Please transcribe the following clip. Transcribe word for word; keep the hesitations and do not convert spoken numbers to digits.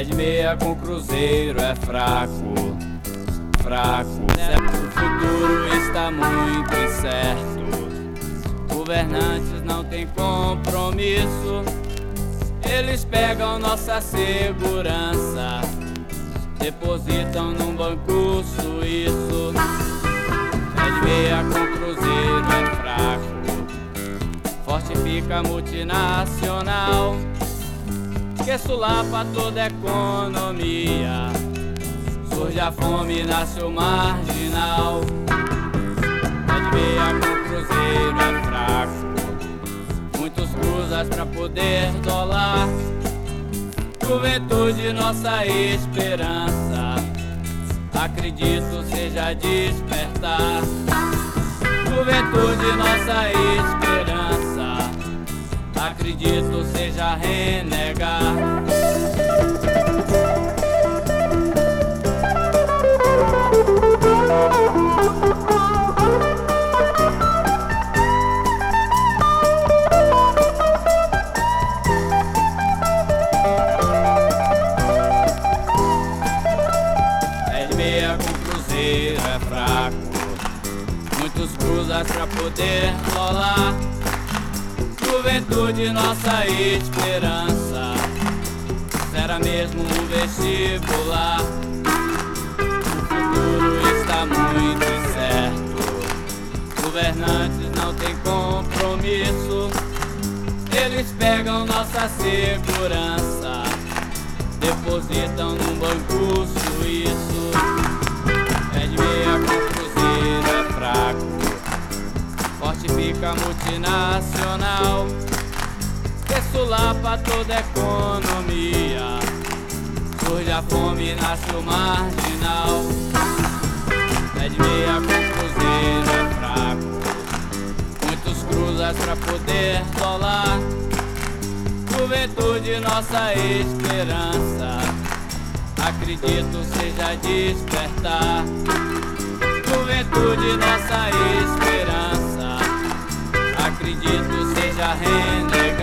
É de meia com Cruzeiro, é fraco, fraco. O futuro está muito incerto. Governantes não têm compromisso. Eles pegam nossa segurança, depositam num banco suíço. É de meia com Cruzeiro, é fraco. Fortifica a multinacional, que sulapa toda a economia. Surge a fome, nasce o marginal. É de meia com Cruzeiro, é fraco. Muitos cruzas pra poder dólar. Juventude, nossa esperança. Acredito seja despertar. Juventude, nossa esperança. Acredito seja renegar. É de meia com Cruzeiro, é fraco. Muitos cruzas pra poder rolar. Juventude, nossa esperança. Será mesmo um vestibular. O futuro está muito incerto. Governantes não têm compromisso. Eles pegam nossa segurança, depositam num banco suíço. É de meia com Cruzeiro, é fraco. Fortifica a multinacional, que sulapa toda a economia. Surge a fome, nasce o marginal. É de meia com Cruzeiro, é fraco. Muitos cruzas pra poder dólar. Juventude, nossa esperança. Acredito seja despertar. Juventude, nossa esperança. Acredito seja renegar.